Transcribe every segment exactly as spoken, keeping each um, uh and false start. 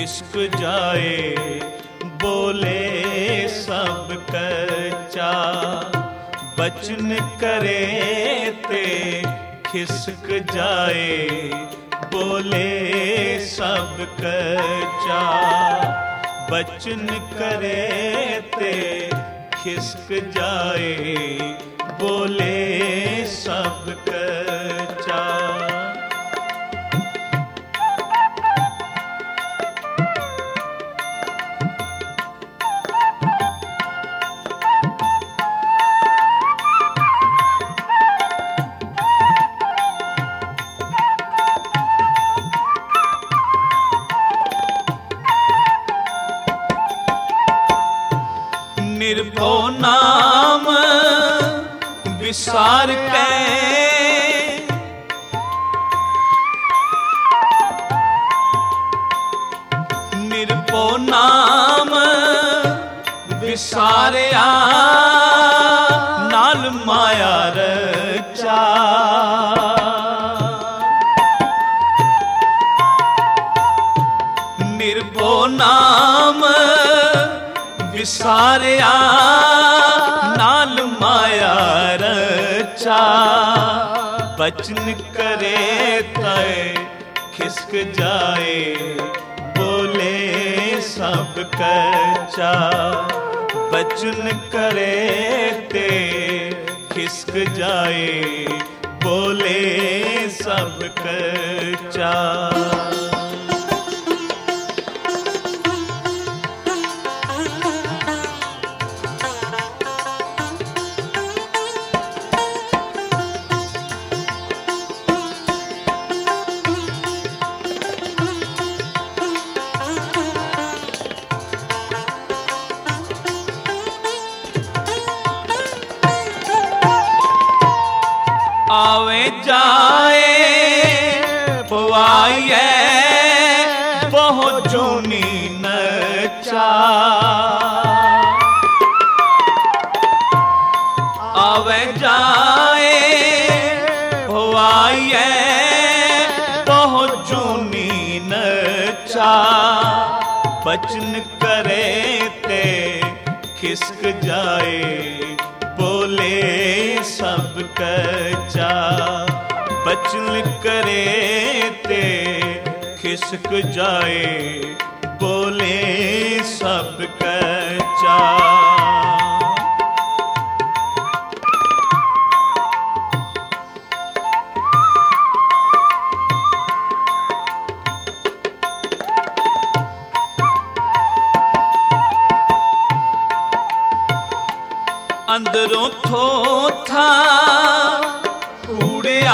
खिसक जाए बोले सब कच्चा। बचन करे ते खिसक जाए बोले सब कच्चा। बचन करे ते खिसक जाए बोले सब कच्चा। निर्भो नाम विसार के निर्भो नाम विसारिया नाल माया रचा। निर्भो नाम विसारिया नाल माया रचा। बचन करे तय खिसक जाए बोले सब कच्चा। बचन करे ते खिसक जाए बोले सब कच्चा। आवे जाए पुआइए बहुत जूनी नचा। आवे जाए पुआइए बहुत जूनी नचा। बचन करे ते खिसक जाए बोले सब कच्चा। बचन करे ते खिसक जाए बोले सब कच्चा। अंदरों थोथा कूड़िया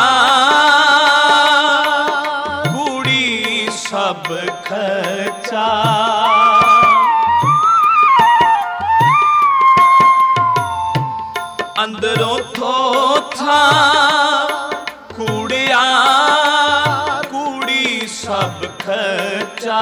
कूड़ी सब खचा। अंदरों थोथा कूड़िया कूड़ी सब खचा।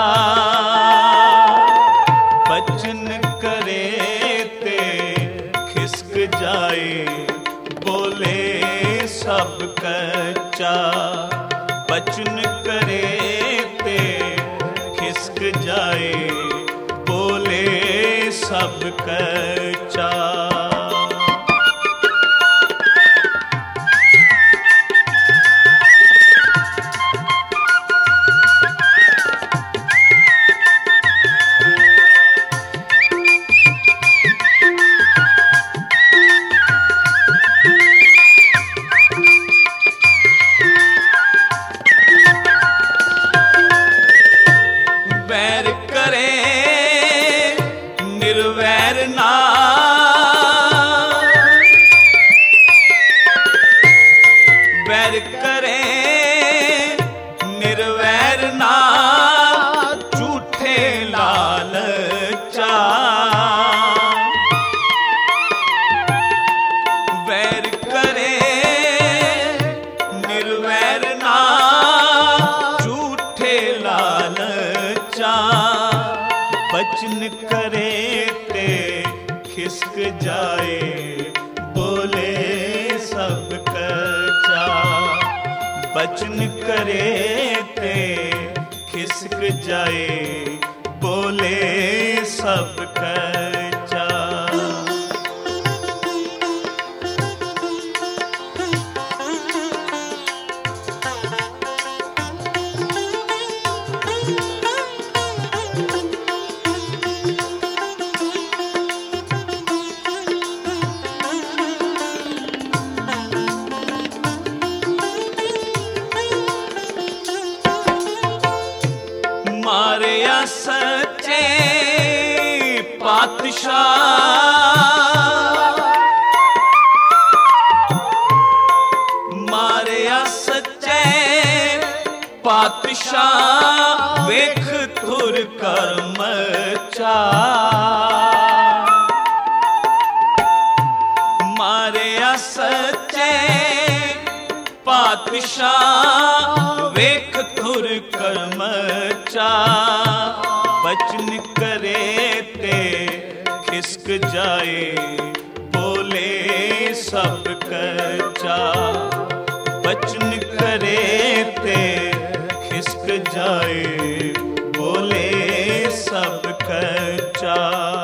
बचन करे ते खिसक जाए बोले सब कच्चा। बचन करे ते खिसक जाए बोले सब कच्चा। वैर करे निर्वैर ना। वैर करे निर्वैर ना झूठे लालचा। वैर करे निर्वैर ना झूठे लालचा। बचन करे ते खिसक जाए बोले सब कच्चा। बचन करे ते खिसक जाए बोले सब कचा। मारिया सच्चे पातशाह, मारिया सच्चे पातशाह वेख तुर कर्म चा। मारिया सच्चे पातशाह वेख तुर कर्म चा। बचन करे ते खिसक जाए बोले सब कचा। बचन करे ते खिसक जाए बोले सब कचा।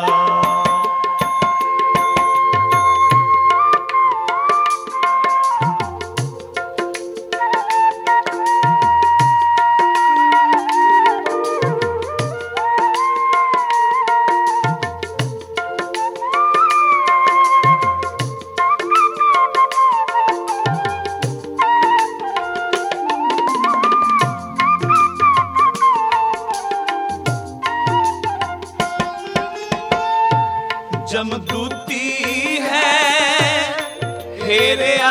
जमदूती है हेरिया,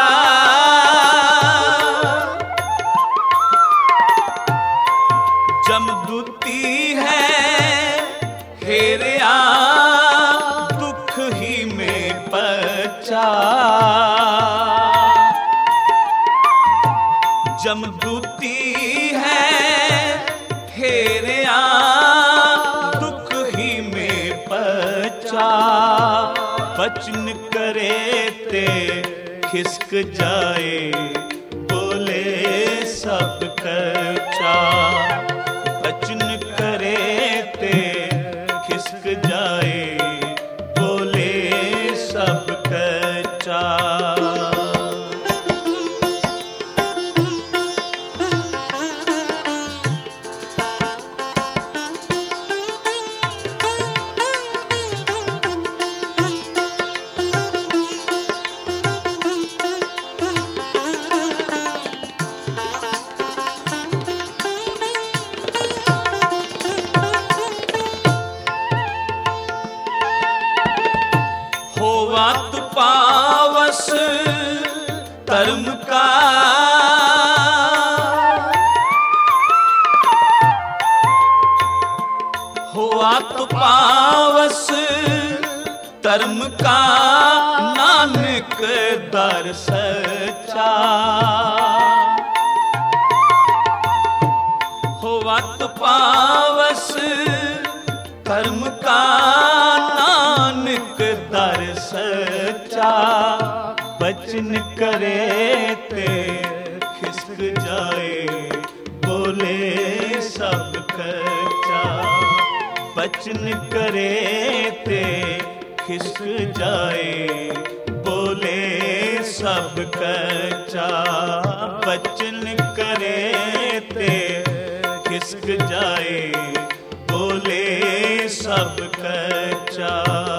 जमदूती है हेरिया दुख ही में पचा। जमदूती है हेरिया दुख ही में पचा। बचन करे ते खिसक जाए बोले सब कचा। बचन करे ते खिसक जाए बोले सब कचा। होवत पावस धर्म का, होवत पावस धर्म का नानक दर सच्चा। होवत पावस धर्म का नानक दर सच्चा। बचन करे ते खिसक जाए बोले सब कचा। बचन करे ते खिसक जाए बोले सब कचा। बचन करे ते खिसक जाए बोले सब कचा।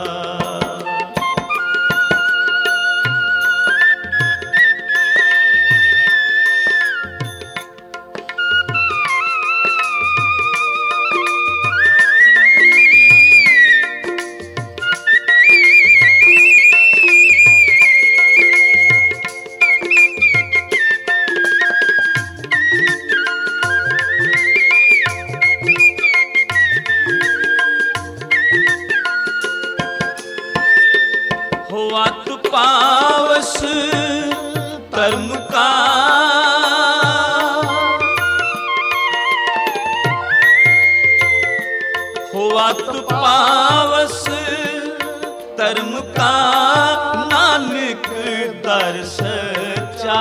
होवत पावस धर्म का, होवत पावस धर्म का नानक दर सच्चा।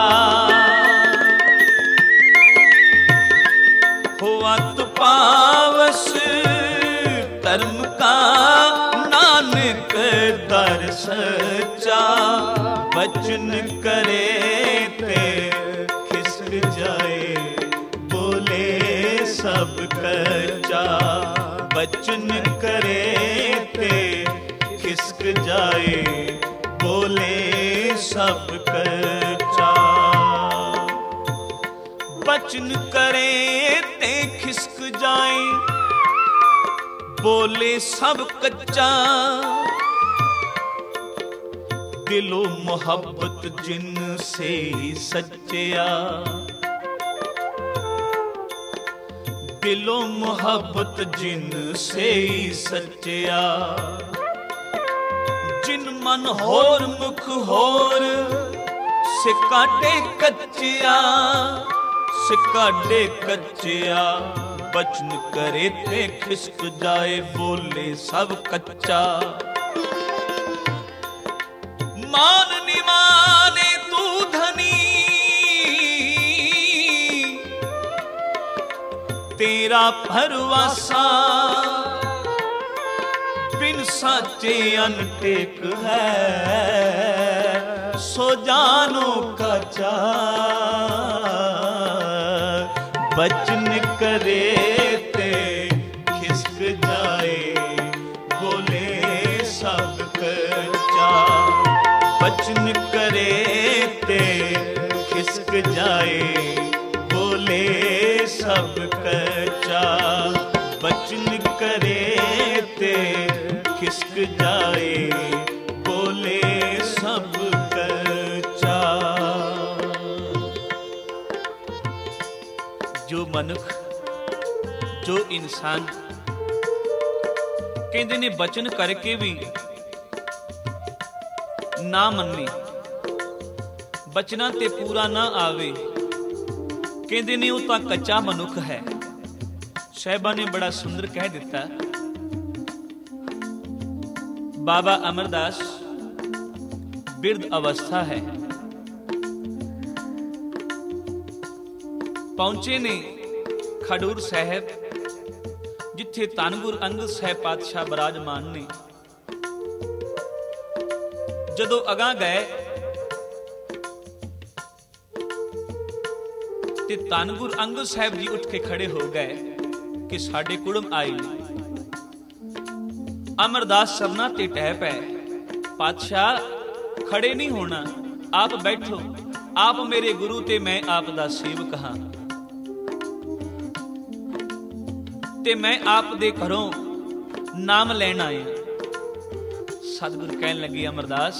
होवत पावस धर्म का नानक दर सच्चा। बचन करे ते खिसक जाए बोले सब कच्चा। बचन करे ते खिसक जाए बोले सब कच्चा। बचन करे ते खिसक जाए बोले सब कच्चा। दिलो मोहब्बत जिन से सच्चिया। दिलो मोहब्बत जिन से सच्चिया। जिन मन होर मुख होर सिकाडे कच्चिया। सिकाडे कच्चिया। बचन करे ते खिसक जाए बोले सब कच्चा। मान निमाने तू धनी तेरा भरवासा। बिन साचे अनटेक है सो जानो काचा। बचन करे ते खिसक जाए बोले सब कच्चा। बचन करे ते खिसक जाए बोले सब कच्चा। बचन करे ते खिसक जाए बोले सब कच्चा। जो मनुख जो इंसान कहते ने बचन करके भी ना मन्ने बचना ते पूरा ना आवे कहते ने वो तो कच्चा मनुख है। साहिबा ने बड़ा सुंदर कह दिता। बाबा अमरदास बिरध अवस्था है। पहुंचे ने खडूर साहब जिथे धन गुरु अंगद साहब पातशाह बराजमान ने। जदों अगां गए ते धन गुरु अंगद साहब जी उठ के खड़े हो गए कि साडे कुड़म आई ने। अमरदास सरना ते टह पै। पातशाह खड़े नहीं होना, आप बैठो। आप मेरे गुरु ते मैं आप दा सेवक हां ते मैं आप दे घरों नाम लैण आया। सतगुरु कहन लगे अमरदास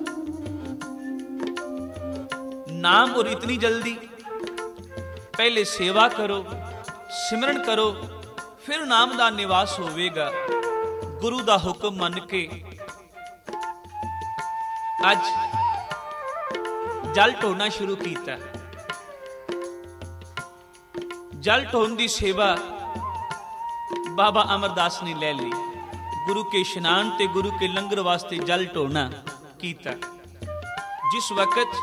नाम और इतनी जल्दी? पहले सेवा करो, सिमरन करो, फिर नाम दा निवास होवेगा। गुरु दा हुक्म मन के अज जल ढोना शुरू किया। जल ढोन की सेवा बाबा अमरदास ने ले ली। गुरु के इशनान ते गुरु के लंगर वास्ते जल ढोना किया। जिस वक्त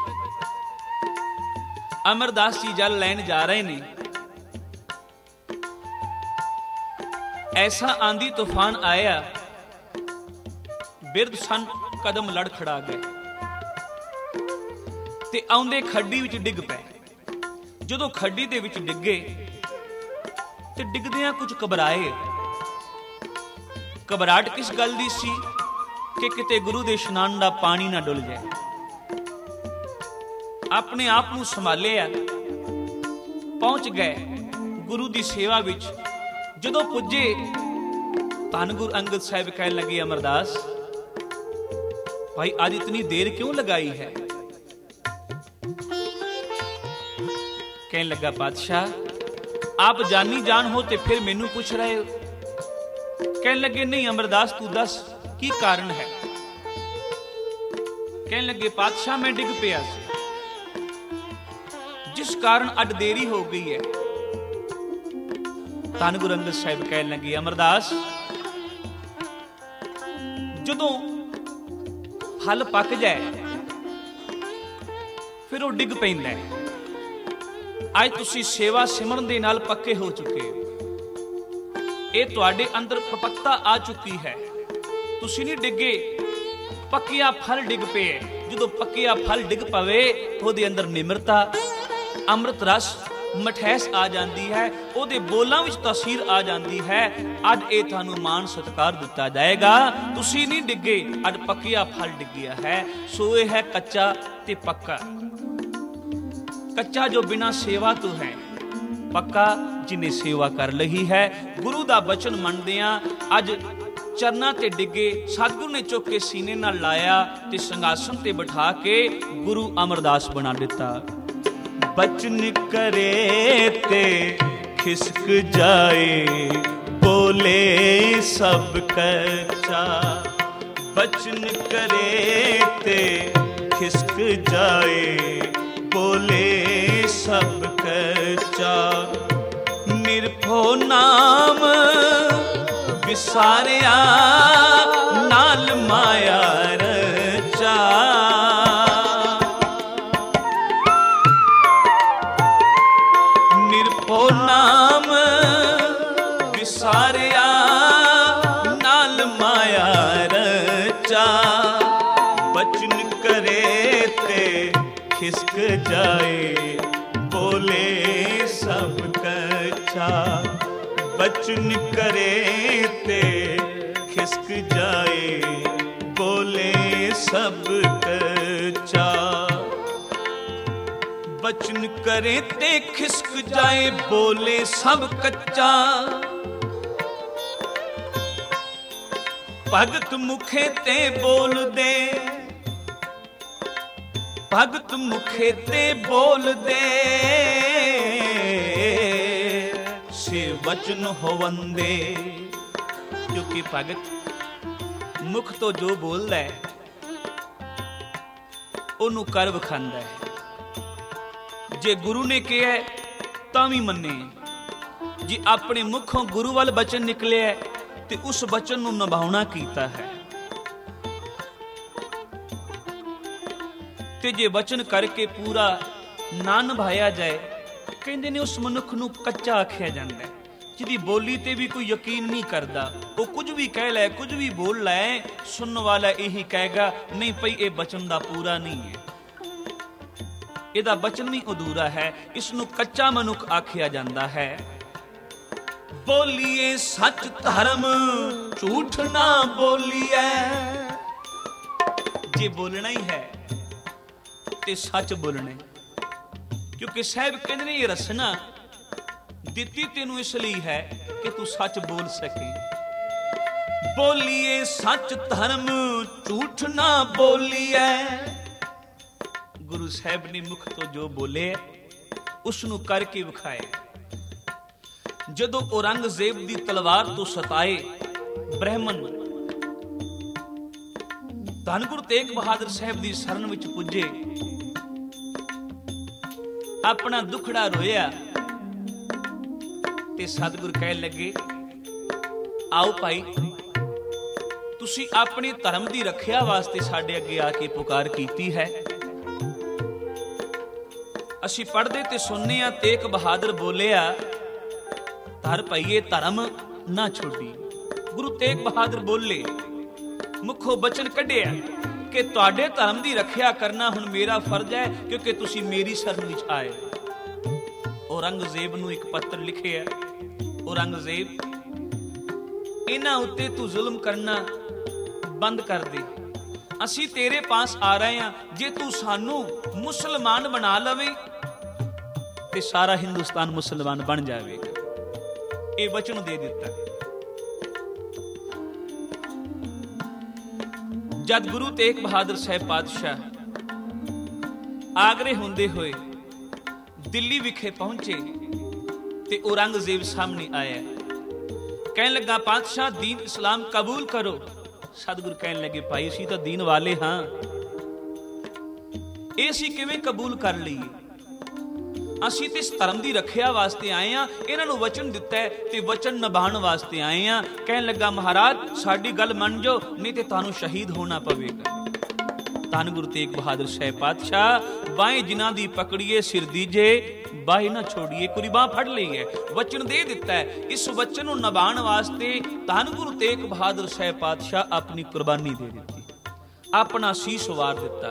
अमरदास जी जल लैन जा रहे ने, ऐसा आंधी तूफान आया, बिरध सन कदम लड़ खड़ा गए ते आउंदे खड्डी विच डिग पए। जदों खड्डी दे विच डिगे ते डिगदियां कुछ घबराए। घबराहट किस गल दी सी कि किते गुरु दे इशनान दा पानी ना डुल जाए। अपने आप नूं संभालिया, पहुंच गए गुरु दी सेवा विच। जदों पुजे धन गुरु अंगद साहिब कहन लगे अमरदास भाई आज इतनी देर क्यों लगाई है? कहने लगा पातशाह आप जानी जान हो ते फिर मैनू पूछ रहे हो। कहने लगे नहीं अमरदास तू दस की कारण है? कहने लगे पातशाह मैं डिग पिया जिस कारण अड देरी हो गई है। धन गुरु अंगद साहिब कहने लगे अमरदास जदों फल पक जाए फिर वो डिग पैंदा है। अज तुसी सेवा सिमरन दे नाल पक्के हो चुके हो। ਇਹ ਤੁਹਾਡੇ ਅੰਦਰ ਪਪਕਤਾ ਆ ਚੁੱਕੀ ਹੈ, ਤੁਸੀਂ ਨਹੀਂ ਡਿੱਗੇ, ਪੱਕਿਆ ਫਲ ਡਿੱਗ ਪਏ। ਜਦੋਂ ਪੱਕਿਆ ਫਲ ਡਿੱਗ ਪਵੇ ਉਹਦੇ ਅੰਦਰ ਨਿਮਰਤਾ, ਅੰਮ੍ਰਿਤ ਰਸ, ਮਠੈਸ ਆ ਜਾਂਦੀ ਹੈ, ਉਹਦੇ ਬੋਲਾਂ ਵਿੱਚ ਤਾਸੀਰ ਆ ਜਾਂਦੀ ਹੈ। ਅੱਜ ਇਹ ਤੁਹਾਨੂੰ ਮਾਣ ਸਤਿਕਾਰ ਦਿੱਤਾ ਜਾਏਗਾ, ਤੁਸੀਂ ਨਹੀਂ ਡਿੱਗੇ, ਅੱਜ ਪੱਕਿਆ ਫਲ ਡਿੱਗਿਆ ਹੈ। ਸੋ ਇਹ ਹੈ ਕੱਚਾ ਤੇ ਪੱਕਾ। ਕੱਚਾ ਜੋ ਬਿਨਾਂ ਸੇਵਾ ਤੋਂ ਹੈ, ਪੱਕਾ ਜਿਹਨੇ ਸੇਵਾ ਕਰ ਲਈ ਹੈ। ਗੁਰੂ ਦਾ ਬਚਨ ਮੰਨਦਿਆਂ ਅੱਜ ਚਰਨਾਂ ਤੇ ਡਿੱਗੇ, ਸਤਿਗੁਰੂ ਨੇ ਚੁੱਕ ਕੇ ਸੀਨੇ ਨਾਲ ਲਾਇਆ ਤੇ ਸਿੰਘਾਸਨ ਤੇ ਬਿਠਾ ਕੇ ਗੁਰੂ ਅਮਰਦਾਸ ਬਣਾ ਦਿੱਤਾ। ਬਚਨ ਕਰੇ ਤੇ ਖਿਸਕ ਜਾਏ, ਬੋਲੇ ਸਭ ਕੱਚਾ। ਬਚਨ ਕਰੇ ਤੇ ਖਿਸਕ ਜਾਏ, ਬੋਲੇ ਸਭ ਕੱਚਾ। ਨਿਰਭਉ ਨਾਮ ਵਿਸਾਰਿਆ, ਨਾਲ ਮਾਇਆ ਰਚਾ। ਨਿਰਭਉ ਨਾਮ ਵਿਸਾਰਿਆ, ਨਾਲ ਮਾਇਆ ਰਚਾ। ਬਚਨ ਕਰੇ ਤੇ ਖਿਸਕ ਜਾਏ, ਬੋਲੇ ਸਭ ਕੱਚਾ। ਬਚਨ ਕਰੇ ਤੇ ਖਿਸਕ ਜਾਏ, ਬੋਲੇ ਸਭ ਕੱਚਾ। ਬਚਨ ਕਰੇ ਤੇ ਖਿਸਕ ਜਾਏ, ਬੋਲੇ ਸਭ ਕੱਚਾ। ਭਗਤ ਮੁਖੇ ਤੇ ਬੋਲਦੇ, ਭਗਤ ਮੁਖੇ ਤੇ ਬੋਲਦੇ, ਸੇ ਵਚਨ ਹੋਵੰਦੇ। ਕਿਉਂਕਿ ਭਗਤ ਮੁਖ ਤੋਂ ਜੋ ਬੋਲਦਾ ਹੈ ਉਹਨੂੰ ਕਰ ਵਿਖਾਂਦਾ ਹੈ। ਜੇ ਗੁਰੂ ਨੇ ਕਿਹਾ ਤਾਂ ਵੀ ਮੰਨੇ, ਜੇ ਆਪਣੇ ਮੁਖੋਂ ਗੁਰੂ ਵੱਲ ਬਚਨ ਨਿਕਲਿਆ ਤੇ ਉਸ ਬਚਨ ਨੂੰ ਨਿਭਾਉਣਾ ਕੀਤਾ ਹੈ। ਤੇ ਜੇ ਵਚਨ ਕਰਕੇ ਪੂਰਾ ਨਾ ਨਿਭਾਇਆ ਜਾਏ, ਕਹਿੰਦੇ ਨੇ ਉਸ ਮਨੁੱਖ ਨੂੰ ਕੱਚਾ ਆਖਿਆ ਜਾਂਦਾ ਹੈ, ਜਿਹਦੀ ਬੋਲੀ ਤੇ ਵੀ ਕੋਈ ਯਕੀਨ ਨਹੀਂ ਕਰਦਾ। ਉਹ ਕੁਝ ਵੀ ਕਹਿ ਲੈ, ਕੁਝ ਵੀ ਬੋਲ ਲੈ, ਸੁਣਨ ਵਾਲਾ ਇਹੀ ਕਹੇਗਾ ਨਹੀਂ ਭਈ ਇਹ ਬਚਨ ਦਾ ਪੂਰਾ ਨਹੀਂ ਹੈ, ਇਹਦਾ ਬਚਨ ਵੀ ਅਧੂਰਾ ਹੈ। ਇਸ ਨੂੰ ਕੱਚਾ ਮਨੁੱਖ ਆਖਿਆ ਜਾਂਦਾ ਹੈ। ਬੋਲੀਏ ਸੱਚ ਧਰਮ, ਝੂਠ ਨਾ ਬੋਲੀਏ। ਜੇ ਬੋਲਣਾ ਹੀ ਹੈ ਤੇ ਸੱਚ ਬੋਲਣਾ, ਕਿਉਂਕਿ ਸਾਹਿਬ ਕਹਿੰਦੇ ਨੇ ਇਹ ਰਸਨਾ ਦਿੱਤੀ ਤੈਨੂੰ ਇਸ ਲਈ ਹੈ ਕਿ ਤੂੰ ਸੱਚ ਬੋਲ ਸਕੇ। ਬੋਲੀਏ ਸੱਚ ਧਰਮ, ਝੂਠ ਨਾ ਬੋਲੀਏ। ਗੁਰੂ ਸਾਹਿਬ ਨੇ ਮੁਖ ਤੋਂ ਜੋ ਬੋਲੇ ਉਸ ਨੂੰ ਕਰਕੇ ਵਿਖਾਏ। ਜਦੋਂ ਔਰੰਗਜ਼ੇਬ ਦੀ ਤਲਵਾਰ ਤੋਂ ਸਤਾਏ ਬ੍ਰਾਹਮਣ ਧੰਨ ਗੁਰੂ ਤੇਗ ਬਹਾਦਰ ਸਾਹਿਬ ਦੀ ਸ਼ਰਨ ਵਿੱਚ ਪੁੱਜੇ, ਆਪਣਾ ਦੁਖੜਾ ਰੋਇਆ ਤੇ ਸਤਿਗੁਰ ਕਹਿਣ ਲੱਗੇ, ਆਓ ਭਾਈ, ਤੁਸੀਂ ਆਪਣੇ ਧਰਮ ਦੀ ਰੱਖਿਆ ਵਾਸਤੇ ਸਾਡੇ ਅੱਗੇ ਆ ਕੇ ਪੁਕਾਰ ਕੀਤੀ ਹੈ। ਅਸੀਂ ਪੜ੍ਹਦੇ ਤੇ ਸੁਣਨੇ ਆ, ਤੇਗ ਬਹਾਦਰ ਬੋਲਿਆ, ਧਰ ਪਈਏ ਧਰਮ ਨਾ ਛੋਡੀ। ਗੁਰੂ ਤੇਗ ਬਹਾਦਰ ਬੋਲੇ, ਮੁਖੋਂ ਬਚਨ ਕੱਢਿਆ ਕਿ ਤੁਹਾਡੇ ਧਰਮ ਦੀ ਰੱਖਿਆ ਕਰਨਾ ਹੁਣ ਮੇਰਾ ਫਰਜ਼ ਹੈ, ਕਿਉਂਕਿ ਤੁਸੀਂ ਮੇਰੀ ਸ਼ਰਨ ਵਿੱਚ ਆਏ। ਔਰੰਗਜ਼ੇਬ ਨੂੰ ਇੱਕ ਪੱਤਰ ਲਿਖਿਆ, ਔਰੰਗਜ਼ੇਬ, ਇਹਨਾਂ ਉੱਤੇ ਤੂੰ ਜ਼ੁਲਮ ਕਰਨਾ ਬੰਦ ਕਰ ਦੇ। ਅਸੀਂ ਤੇਰੇ ਪਾਸ ਆ ਰਹੇ ਹਾਂ, ਜੇ ਤੂੰ ਸਾਨੂੰ ਮੁਸਲਮਾਨ ਬਣਾ ਲਵੇਂ ਤੇ ਸਾਰਾ ਹਿੰਦੁਸਤਾਨ ਮੁਸਲਮਾਨ ਬਣ ਜਾਵੇਗਾ। ਇਹ ਵਚਨ ਦੇ ਦਿੱਤਾ। ਜਦ ਗੁਰੂ ਤੇਗ ਬਹਾਦਰ ਸਾਹਿਬ ਪਾਤਸ਼ਾਹ ਆਗਰੇ ਹੁੰਦੇ ਹੋਏ ਦਿੱਲੀ ਵਿਖੇ ਪਹੁੰਚੇ ਤੇ ਔਰੰਗਜ਼ੇਬ ਸਾਹਮਣੇ ਆਇਆ, ਕਹਿਣ ਲੱਗਾ, ਪਾਤਸ਼ਾਹ ਦੀਨ ਇਸਲਾਮ ਕਬੂਲ ਕਰੋ। ਸਤਿਗੁਰ ਕਹਿਣ ਲੱਗੇ, ਭਾਈ ਅਸੀਂ ਤਾਂ ਦੀਨ ਵਾਲੇ ਹਾਂ, ਇਹ ਅਸੀਂ ਕਿਵੇਂ ਕਬੂਲ ਕਰ ਲਈਏ? ਅਸੀਂ ਤੇ ਇਸ ਧਰਮ ਦੀ ਰੱਖਿਆ ਵਾਸਤੇ ਆਏ ਆ, ਇਹਨਾਂ ਨੂੰ ਵਚਨ ਦਿੱਤਾ ਹੈ ਤੇ ਵਚਨ ਨਿਭਾਉਣ ਵਾਸਤੇ ਆਏ ਆ। ਕਹਿਣ ਲੱਗਾ, ਮਹਾਰਾਜ ਸਾਡੀ ਗੱਲ ਮੰਨ ਜਾਓ, ਨਹੀਂ ਤੇ ਤੁਹਾਨੂੰ ਸ਼ਹੀਦ ਹੋਣਾ ਪਵੇਗਾ। ਧੰਨ ਗੁਰੂ ਤੇਗ ਬਹਾਦਰ ਸਾਹਿਬ ਪਾਤਸ਼ਾਹ, ਬਾहें ਜਿਨ੍ਹਾਂ ਦੀ ਪਕੜੀਏ ਸਿਰ ਦੀਜੇ, ਬਾਹੀ ਨਾ ਛੋੜੀਏ। ਕੁਰੀ ਬਾਂਹ ਫੜ ਲਈ ਹੈ, ਵਚਨ ਦੇ ਦਿੱਤਾ ਹੈ। ਇਸ ਵਚਨ ਨੂੰ ਨਿਭਾਉਣ ਵਾਸਤੇ ਧੰਨ ਗੁਰੂ ਤੇਗ ਬਹਾਦਰ ਸਾਹਿਬ ਪਾਤਸ਼ਾਹ ਆਪਣੀ ਕੁਰਬਾਨੀ ਦੇ ਦਿੱਤੀ, ਆਪਣਾ ਸੀਸ ਵਾਰ ਦਿੱਤਾ,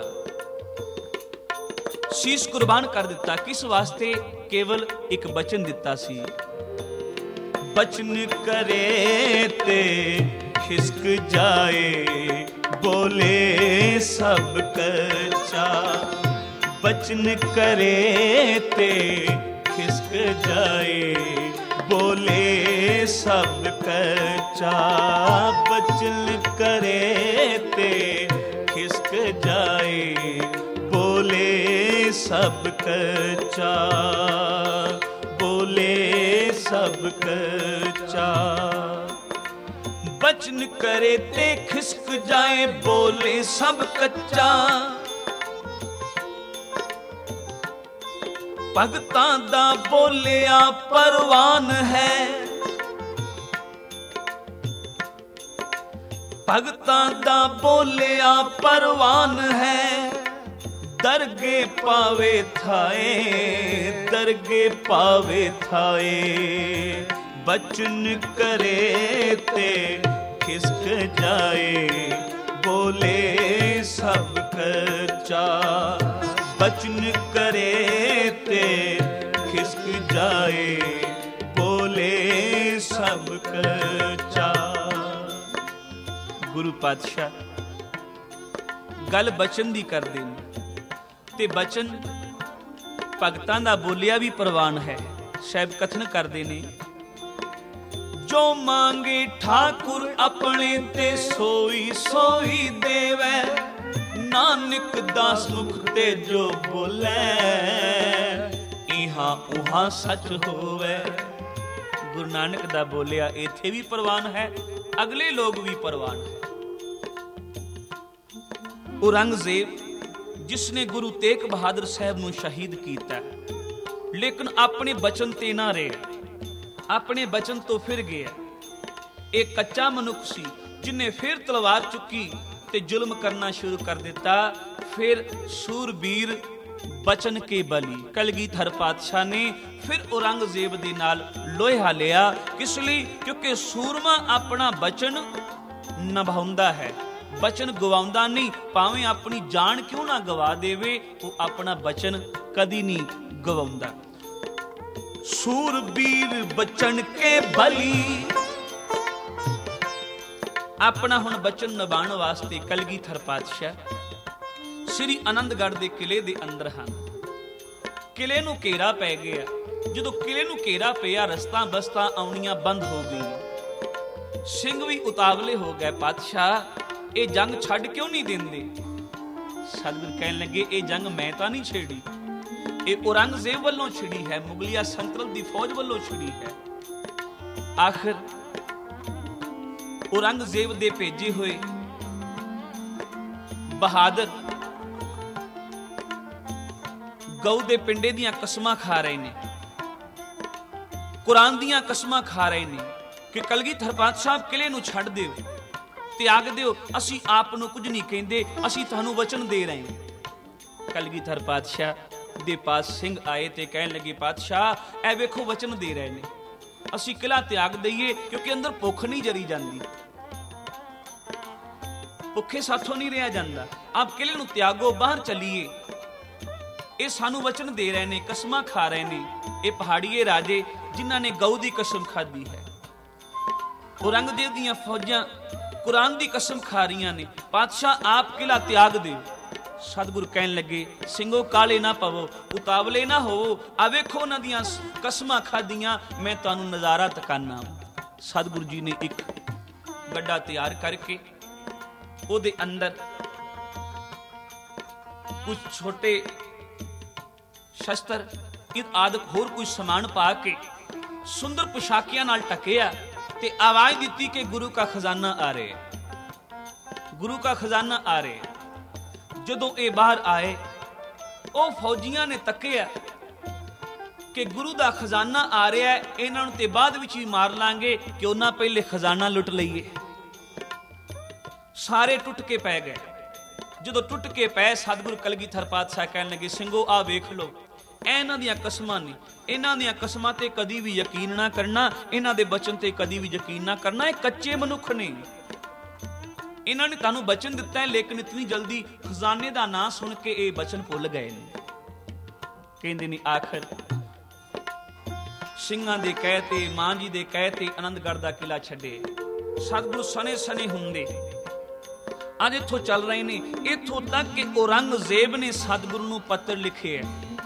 ਸੀਸ ਕੁਰਬਾਨ ਕਰ ਦਿੱਤਾ। ਕਿਸ ਵਾਸਤੇ? ਕੇਵਲ ਇੱਕ ਬਚਨ ਦਿੱਤਾ ਸੀ, ਬਚਨ ਕਰੇ ਤੇ ਖਿਸਕ ਜਾਏ, ਬੋਲੇ ਸਭ ਕੱਚਾ। ਬਚਨ ਕਰੇ ਤੇ ਖਿਸਕ ਜਾਏ, ਬੋਲੇ ਸਭ ਕੱਚਾ। ਬਚਨ ਕਰੇ ਤੇ ਖਿਸਕ ਜਾਏ, ਬੋਲੇ ਸਭ ਕੱਚਾ, ਬੋਲੇ ਸਭ ਕੱਚਾ। ਬਚਨ ਕਰੇ ਤੇ ਖਿਸਕ ਜਾਏ, ਬੋਲੇ ਸਭ ਕੱਚਾ। ਭਗਤਾਂ ਦਾ ਬੋਲਿਆ ਪਰਵਾਨ ਹੈ, ਭਗਤਾਂ ਦਾ ਬੋਲਿਆ ਪਰਵਾਨ ਹੈ। ਦਰਗੇ ਪਾਵੇ ਥਾਏ, ਦਰਗੇ ਪਾਵੇ ਥਾਏ। ਬਚਨ ਕਰੇ ਤੇ ਖਿਸਕ ਜਾਏ, ਬੋਲੇ ਸਭ ਕੱਚਾ। ਬਚਨ ਕਰੇ ਤੇ ਖਿਸਕ ਜਾਏ, ਬੋਲੇ ਸਭ ਕੱਚਾ। ਗੁਰੂ ਪਾਤਸ਼ਾਹ ਗੱਲ ਬਚਨ ਦੀ ਕਰਦੇ ਨੇ, ਤੇ ਬਚਨ ਭਗਤਾਂ ਦਾ ਬੋਲਿਆ ਵੀ ਪ੍ਰਵਾਨ ਹੈ। ਸਾਹਿਬ ਕਥਨ ਕਰਦੇ ਨੇ, ਜੋ ਮੰਗੇ ਠਾਕੁਰ ਆਪਣੇ ਤੇ ਸੋਈ ਸੋਈ ਦੇਵੈ। ਨਾਨਕ ਦਾਸ ਮੁਖ ਤੇ ਜੋ ਬੋਲੇ, ਇਹਾਂ ਉਹਾਂ ਸੱਚ ਹੋਵੇ। ਗੁਰੂ ਨਾਨਕ ਦਾ ਬੋਲਿਆ ਇੱਥੇ ਵੀ ਪ੍ਰਵਾਨ ਹੈ, ਅਗਲੇ ਲੋਕ ਵੀ ਪ੍ਰਵਾਨ ਹੈ। ਔਰੰਗਜ਼ੇਬ ਜਿਸਨੇ ਗੁਰੂ ਤੇਗ ਬਹਾਦਰ ਸਾਹਿਬ ਨੂੰ ਸ਼ਹੀਦ ਕੀਤਾ, ਲੇਕਿਨ ਆਪਣੇ ਬਚਨ ਤੇ ਨਾ ਰਿਹਾ, ਆਪਣੇ ਬਚਨ ਤੋਂ ਫਿਰ ਗਿਆ। ਇਹ ਕੱਚਾ ਮਨੁੱਖ ਸੀ ਜਿਨੇ ਫਿਰ ਤਲਵਾਰ ਚੁੱਕੀ ਤੇ ਜ਼ੁਲਮ ਕਰਨਾ ਸ਼ੁਰੂ ਕਰ ਦਿੱਤਾ। ਫਿਰ ਸੂਰਬੀਰ ਬਚਨ ਕੇ ਬਲੀ ਕਲਗੀਧਰ ਪਾਤਸ਼ਾਹ ਨੇ ਫਿਰ ਔਰੰਗਜ਼ੇਬ ਦੇ ਨਾਲ ਲੋਹਾ ਲਿਆ। ਕਿਸ ਲਈ? ਕਿਉਂਕਿ ਸੂਰਮਾ ਆਪਣਾ ਬਚਨ ਨਿਭਾਉਂਦਾ ਹੈ, ਬਚਨ ਗਵਾਉਂਦਾ ਨਹੀਂ। ਭਾਵੇਂ ਆਪਣੀ ਜਾਨ ਕਿਉਂ ਨਾ ਗਵਾ ਦੇਵੇ, ਉਹ ਆਪਣਾ ਬਚਨ ਕਦੀ ਨਹੀਂ ਗਵਾਉਂਦਾ। ਸੂਰਬੀਰ ਬਚਨ ਕੇ ਬਲੀ, ਆਪਣਾ ਹੁਣ ਬਚਨ ਨਿਭਾਉਣ ਵਾਸਤੇ ਕਲਗੀਧਰ ਪਾਤਸ਼ਾਹ ਸ੍ਰੀ ਆਨੰਦਗੜ੍ਹ ਦੇ ਕਿਲੇ ਦੇ ਅੰਦਰ ਹਨ। ਕਿਲੇ ਨੂੰ ਘੇਰਾ ਪੈ ਗਿਆ। ਜਦੋਂ ਕਿਲੇ ਨੂੰ ਘੇਰਾ ਪਿਆ, ਰਸਤਾਂ ਬਸਤਾਂ ਆਉਣੀਆਂ ਬੰਦ ਹੋ ਗਈਆਂ। ਸਿੰਘ ਵੀ ਉਤਾਵਲੇ ਹੋ ਗਏ, ਪਾਤਸ਼ਾਹ ਇਹ ਜੰਗ ਛੱਡ ਕਿਉਂ ਨਹੀਂ ਦਿੰਦੇ? ਸਤਿਗੁਰ ਕਹਿਣ ਲੱਗੇ, ਇਹ ਜੰਗ ਮੈਂ ਤਾਂ ਨਹੀਂ ਛੇੜੀ, ਇਹ ਔਰੰਗਜ਼ੇਬ ਵੱਲੋਂ ਛਿੜੀ ਹੈ, ਮੁਗਲਿਆ ਸੰਤਲਤ ਦੀ ਫੌਜ ਵੱਲੋਂ ਛਿੜੀ ਹੈ। ਆਖਿਰ ਔਰੰਗਜ਼ੇਬ ਦੇ ਭੇਜੇ ਹੋਏ ਬਹਾਦਰ ਗਊ ਦੇ ਪਿੰਡੇ ਦੀਆਂ ਕਸਮਾਂ ਖਾ ਰਹੇ ਨੇ, ਕੁਰਾਨ ਦੀਆਂ ਕਸਮਾਂ ਖਾ ਰਹੇ ਨੇ ਕਿ ਕਲਗੀਧਰ ਪਾਤਸ਼ਾਹ ਕਿਲੇ ਨੂੰ ਛੱਡ ਦਿਓ, ਤਿਆਗ ਦਿਓ, ਅਸੀਂ ਆਪ ਨੂੰ ਕੁਝ ਨਹੀਂ ਕਹਿੰਦੇ, ਅਸੀਂ ਤੁਹਾਨੂੰ ਵਚਨ ਦੇ ਰਹੇ ਹਾਂ। ਕਲਗੀਧਰ ਪਾਤਸ਼ਾਹ ਦੇ ਪਾਸ ਸਿੰਘ ਆਏ ਤੇ ਕਹਿਣ ਲੱਗੇ, ਪਾਤਸ਼ਾਹ ਇਹ ਵੇਖੋ ਵਚਨ ਦੇ ਰਹੇ ਨੇ, ਅਸੀਂ ਕਿਲਾ ਤਿਆਗ ਦਈਏ ਕਿਉਂਕਿ ਅੰਦਰ ਭੁੱਖ ਨਹੀਂ ਜਰੀ ਜਾਂਦੀ, ਭੁੱਖੇ ਸਾਥੋਂ ਨਹੀਂ ਰਿਹਾ ਜਾਂਦਾ, ਆਪ ਕਿਲੇ ਨੂੰ ਤਿਆਗੋ, ਬਾਹਰ ਚੱਲੀਏ। ਇਹ ਸਾਨੂੰ ਵਚਨ ਦੇ ਰਹੇ ਨੇ, ਕਸਮਾਂ ਖਾ ਰਹੇ ਨੇ। ਇਹ ਪਹਾੜੀਏ ਰਾਜੇ ਜਿਨ੍ਹਾਂ ਨੇ ਗਊ ਦੀ ਕਸਮ ਖਾਧੀ ਹੈ, ਔਰੰਗਜ਼ੇਬ ਦੀਆਂ ਫੌਜਾਂ ਕੁਰਾਨ ਦੀ ਕਸਮ ਖਾ ਰਹੀਆਂ ਨੇ। ਪਾਤਸ਼ਾਹ ਆਪ ਕਿਲਾ ਤਿਆਗ ਦਿਓ। ਸਤਿਗੁਰ ਕਹਿਣ ਲੱਗੇ, ਸਿੰਘੋ ਕਾਲੇ ਨਾ ਪਵੋ, ਉਤਾਵਲੇ ਨਾ ਹੋਵੋ, ਆ ਵੇਖੋ ਉਹਨਾਂ ਦੀਆਂ ਕਸਮਾਂ ਖਾਧੀਆਂ, ਮੈਂ ਤੁਹਾਨੂੰ ਨਜ਼ਾਰਾ ਤਕਾਨਾ। ਸਤਿਗੁਰ ਜੀ ਨੇ ਇੱਕ ਗੱਡਾ ਤਿਆਰ ਕਰਕੇ ਉਹਦੇ ਅੰਦਰ ਕੁਝ ਛੋਟੇ ਸ਼ਸਤਰ ਆਦਿ ਹੋਰ ਕੁਝ ਸਮਾਨ ਪਾ ਕੇ ਸੁੰਦਰ ਪੁਸ਼ਾਕਿਆਂ ਨਾਲ ਢਕਿਆ ਤੇ ਆਵਾਜ਼ ਦਿੱਤੀ ਕਿ ਗੁਰੂ ਕਾ ਖਜ਼ਾਨਾ ਆ ਰਿਹਾ, ਗੁਰੂ ਕਾ ਖਜ਼ਾਨਾ ਆ ਰਿਹਾ। ਜਦੋਂ ਇਹ ਬਾਹਰ ਆਏ, ਉਹ ਫੌਜੀਆਂ ਨੇ ਤੱਕਿਆ ਕਿ ਗੁਰੂ ਦਾ ਖਜ਼ਾਨਾ ਆ ਰਿਹਾ ਹੈ, ਇਹਨਾਂ ਨੂੰ ਤੇ ਬਾਅਦ ਵਿੱਚ ਹੀ ਮਾਰ ਲਾਂਗੇ, ਕਿਉਂ ਨਾ ਪਹਿਲੇ ਖਜ਼ਾਨਾ ਲੁੱਟ ਲਈਏ। ਸਾਰੇ ਟੁੱਟ ਕੇ ਪੈ ਗਏ। ਜਦੋਂ ਟੁੱਟ ਕੇ ਪਏ ਸਤਿਗੁਰੂ ਕਲਗੀਧਰ ਪਾਤਸ਼ਾਹ ਕਹਿਣ ਲੱਗੇ, ਸਿੰਘੋ ਆ ਵੇਖ ਲਓ, ਇਹਨਾਂ ਦੀਆਂ ਕਸਮਾਂ ਨੇ, ਇਹਨਾਂ ਦੀਆਂ ਕਸਮਾਂ ਤੇ ਕਦੀ ਵੀ ਯਕੀਨ ਨਾ ਕਰਨਾ, ਇਹਨਾਂ ਦੇ ਬਚਨ ਤੇ ਕਦੀ ਵੀ ਯਕੀਨ ਨਾ ਕਰਨਾ। ਇਹ ਕੱਚੇ ਮਨੁੱਖ ਨੇ, ਇਹਨਾਂ ਨੇ ਤੁਹਾਨੂੰ ਬਚਨ ਦਿੱਤਾ ਹੈ, ਲੇਕਿਨ ਇਤਨੀ ਜਲਦੀ ਖਜ਼ਾਨੇ ਦਾ ਨਾਂ ਸੁਣ ਕੇ ਇਹ ਬਚਨ ਭੁੱਲ ਗਏ ਨੇ। ਕਹਿੰਦੇ ਨੇ ਆਖਰ ਸਿੰਘਾਂ ਦੇ ਕਹਿ ਤੇ, ਮਾਂ ਜੀ ਦੇ ਕਹਿ ਤੇ ਆਨੰਦਗੜ੍ਹ ਦਾ ਕਿਲਾ ਛੱਡੇ। ਸਤਿਗੁਰੂ ਸਣੇ ਸਣੇ ਹੁੰਦੇ ਅੱਜ ਇੱਥੋਂ ਚੱਲ ਰਹੇ ਨੇ, ਇੱਥੋਂ ਤੱਕ ਕਿ ਔਰੰਗਜ਼ੇਬ ਨੇ ਸਤਿਗੁਰੂ ਨੂੰ ਪੱਤਰ ਲਿਖੇ ਹੈ,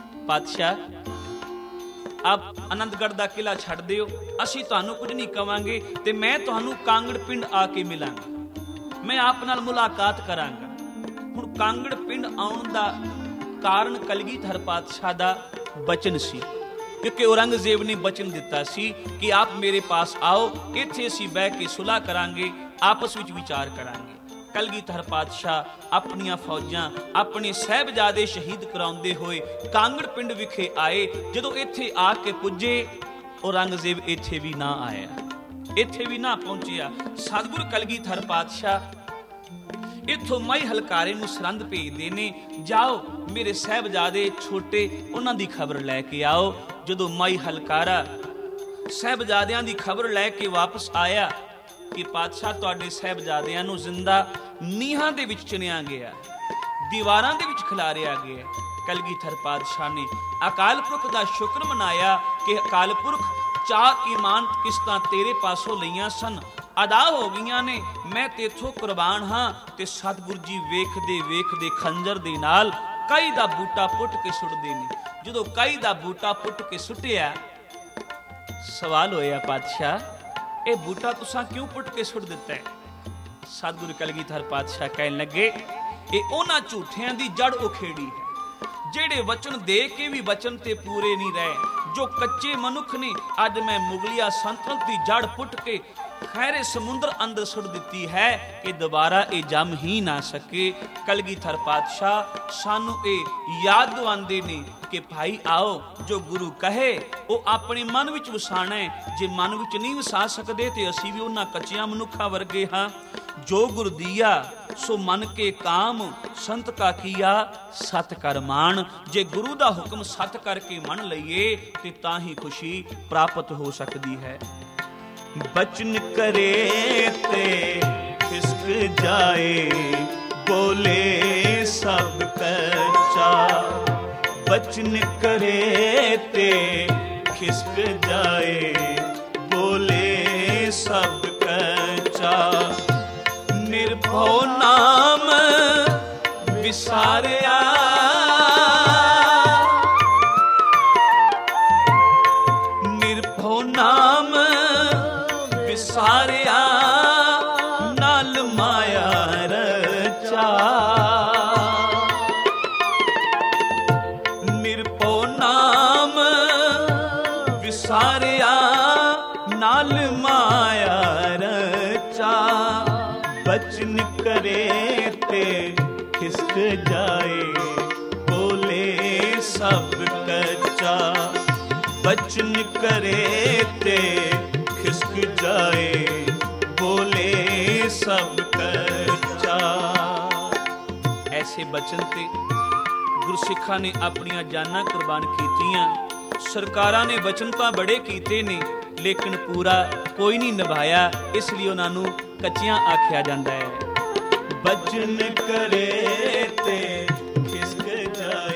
ਪਾਤਸ਼ਾਹ ਆਪ ਆਨੰਦਗੜ੍ਹ ਦਾ ਕਿਲਾ ਛੱਡ ਦਿਓ, ਅਸੀਂ ਤੁਹਾਨੂੰ ਕੁਝ ਨਹੀਂ ਕਵਾਂਗੇ ਤੇ ਮੈਂ ਤੁਹਾਨੂੰ ਕਾਂਗੜ ਪਿੰਡ ਆ ਕੇ ਮਿਲਾਂਗਾ, ਮੈਂ ਆਪ ਨਾਲ ਮੁਲਾਕਾਤ ਕਰਾਂਗਾ। ਹੁਣ ਕਾਂਗੜ ਪਿੰਡ ਆਉਣ ਦਾ ਕਾਰਨ ਕਲਗੀਧਰ ਪਾਤਸ਼ਾਹ ਦਾ ਬਚਨ ਸੀ, ਕਿਉਂਕਿ ਔਰੰਗਜ਼ੇਬ ਨੇ ਬਚਨ ਦਿੱਤਾ ਸੀ ਕਿ ਆਪ ਮੇਰੇ ਪਾਸ ਆਓ, ਇੱਥੇ ਅਸੀਂ ਬਹਿ ਕੇ ਸੁਲਾਹ ਕਰਾਂਗੇ, ਆਪਸ ਵਿੱਚ ਵਿਚਾਰ ਕਰਾਂਗੇ। ਕਲਗੀਧਰ ਪਾਤਸ਼ਾਹ ਆਪਣੀਆਂ ਫੌਜਾਂ, ਆਪਣੇ ਸਾਹਿਬਜ਼ਾਦੇ ਸ਼ਹੀਦ ਕਰਾਉਂਦੇ ਹੋਏ ਕਾਂਗੜ ਪਿੰਡ ਵਿਖੇ ਆਏ। ਜਦੋਂ ਇੱਥੇ ਆ ਕੇ ਪੁੱਜੇ, ਔਰੰਗਜ਼ੇਬ ਇੱਥੇ ਵੀ ਨਾ ਆਇਆ, ਇੱਥੇ ਵੀ ਨਾ ਪਹੁੰਚਿਆ। ਸਤਿਗੁਰੂ ਕਲਗੀਧਰ ਪਾਤਸ਼ਾਹ ਇੱਥੋਂ ਮਾਈ ਹਲਕਾਰੇ ਨੂੰ ਸਰੰਦ ਭੇਜਦੇ ਨੇ, ਜਾਓ ਮੇਰੇ ਸਾਹਿਬਜ਼ਾਦੇ ਛੋਟੇ, ਉਹਨਾਂ ਦੀ ਖਬਰ ਲੈ ਕੇ ਆਓ। ਜਦੋਂ ਮਾਈ ਹਲਕਾਰਾ ਸਾਹਿਬਜ਼ਾਦਿਆਂ ਦੀ ਖਬਰ ਲੈ ਕੇ ਵਾਪਸ ਆਇਆ ਕਿ ਪਾਤਸ਼ਾਹ ਤੁਹਾਡੇ ਸਾਹਿਬਜ਼ਾਦਿਆਂ ਨੂੰ ਜ਼ਿੰਦਾ ਨੀਹਾਂ ਦੇ ਵਿੱਚ ਚਿਣਿਆ ਗਿਆ, ਦੀਵਾਰਾਂ ਦੇ ਵਿੱਚ ਖਿਲਾਰਿਆ ਗਿਆ। ਕਲਗੀਧਰ ਪਾਤਸ਼ਾਹ ਨੇ ਅਕਾਲ ਪੁਰਖ ਦਾ ਸ਼ੁਕਰ ਮਨਾਇਆ ਕਿ ਅਕਾਲ ਪੁਰਖ ਚਾਰ ਈਮਾਨ ਕਿਸ਼ਤਾਂ ਤੇਰੇ ਪਾਸੋਂ ਲਈਆਂ ਸਨ, ਅਦਾ ਹੋ ਗਈਆਂ ਨੇ, ਮੈਂ ਤੇਥੋਂ ਕੁਰਬਾਨ ਹਾਂ। ਤੇ ਸਤਿਗੁਰੂ ਜੀ ਵੇਖਦੇ ਵੇਖਦੇ ਖੰਜਰ ਦੇ ਨਾਲ ਕਈ ਦਾ ਬੂਟਾ ਪੁੱਟ ਕੇ ਸੁੱਟਦੇ ਨੇ। ਜਦੋਂ ਕਈ ਦਾ ਬੂਟਾ ਪੁੱਟ ਕੇ ਸੁੱਟਿਆ, ਸਵਾਲ ਹੋਇਆ, ਪਾਤਸ਼ਾਹ ਇਹ ਬੂਟਾ ਤੁਸਾਂ ਕਿਉਂ ਪੁੱਟ ਕੇ ਸੁੱਟ ਦਿੱਤਾ ਹੈ? ਸਤਿਗੁਰੂ ਕਲਗੀਧਰ ਪਾਤਸ਼ਾਹ ਕਹਿਣ ਲੱਗੇ, ਇਹ ਉਹਨਾਂ ਝੂਠਿਆਂ ਦੀ ਜੜ ਉਖੇੜੀ ਹੈ, ਜਿਹੜੇ ਵਚਨ ਦੇ ਕੇ ਵੀ ਵਚਨ ਤੇ ਪੂਰੇ ਨਹੀਂ ਰਹੇ, ਜੋ ਕੱਚੇ ਮਨੁੱਖ ਨੇ। ਅੱਜ ਮੈਂ ਮੁਗਲਿਆ ਸੰਤਨਤ ਦੀ ਜੜ ਪੁੱਟ ਕੇ ਖੈਰੇ ਸਮੁੰਦਰ ਅੰਦਰ ਸੁੱਟ ਦਿੱਤੀ ਹੈ ਕਿ ਦੁਬਾਰਾ ਇਹ ਜੰਮ ਹੀ ਨਾ ਸਕੇ। ਕਲਗੀਧਰ ਪਾਤਸ਼ਾਹ ਸਾਨੂੰ ਇਹ ਯਾਦ ਦਿਵਾਉਂਦੇ ਨੇ ਕਿ ਭਾਈ ਆਓ, ਜੋ ਗੁਰੂ ਕਹੇ ਉਹ ਆਪਣੇ ਮਨ ਵਿੱਚ ਵਸਾਣਾ ਹੈ। ਜੇ ਮਨ ਵਿੱਚ ਨਹੀਂ ਵਸਾ ਸਕਦੇ ਤੇ ਅਸੀਂ ਵੀ ਉਹਨਾਂ ਕੱਚਿਆਂ ਮਨੁੱਖਾਂ ਵਰਗੇ ਹਾਂ। ਜੋ ਗੁਰ ਦੀਆ ਸੋ ਮਨ ਕੇ ਕਾਮ, ਸੰਤ ਕਾ ਕੀਆ ਸਤ ਕਰ ਮਾਣ। ਜੇ ਗੁਰੂ ਦਾ ਹੁਕਮ ਸਤ ਕਰਕੇ ਮੰਨ ਲਈਏ ਤੇ ਤਾਂ ਹੀ ਖੁਸ਼ੀ ਪ੍ਰਾਪਤ ਹੋ ਸਕਦੀ ਹੈ। ਬਚਨ ਕਰੇ ਤੇ ਖਿਸਕ ਜਾਏ, ਬੋਲੇ ਸਭ ਕੱਚਾ। ਬਚਨ ਕਰੇ ਤੇ ਖਿਸਕ ਜਾਏ, ਬੋਲੇ ਸਭ ਕੱਚਾ। ਨਿਰਭਉ ਨਾਮ ਵਿਸਾਰਿਆ, ਨਿਰਭਉ ਨਾਮ ਵਿਸਾਰਿਆ, ਨਾਲ ਮਾਇਆ ਰਚਾ। ਨਿਰਭਉ ਨਾਮ ਵਿਸਾਰਿਆ, ਨਾਲ ਮਾਇਆ ਰਚਾ। ਬਚਨ ਕਰੇ ਤੇ ਖਿਸਕ ਜਾਏ, ਬੋਲੇ ਸਭ ਕੱਚਾ। ਬਚਨ ਕਰੇ ਤੇ ਖਿਸਕ ਜਾਏ, ਬੋਲੇ ਸਭ ਕੱਚਾ। ਐਸੇ ਬਚਨ ਤੇ ਗੁਰਸਿੱਖਾਂ ਨੇ ਆਪਣੀਆਂ ਜਾਨਾਂ ਕੁਰਬਾਨ ਕੀਤੀਆਂ। ਸਰਕਾਰਾਂ ਨੇ ਬਚਨ ਤਾਂ ਬੜੇ ਕੀਤੇ ਨੇ, ਲੇਕਿਨ ਪੂਰਾ ਕੋਈ ਨਹੀਂ ਨਿਭਾਇਆ, ਇਸ ਲਈ ਉਹਨਾਂ ਨੂੰ ਕੱਚੀਆਂ ਆਖਿਆ ਜਾਂਦਾ ਹੈ। ਬਚਨ ਕਰੇ ਤੇ ਖਿਸਕ ਜਾਏ,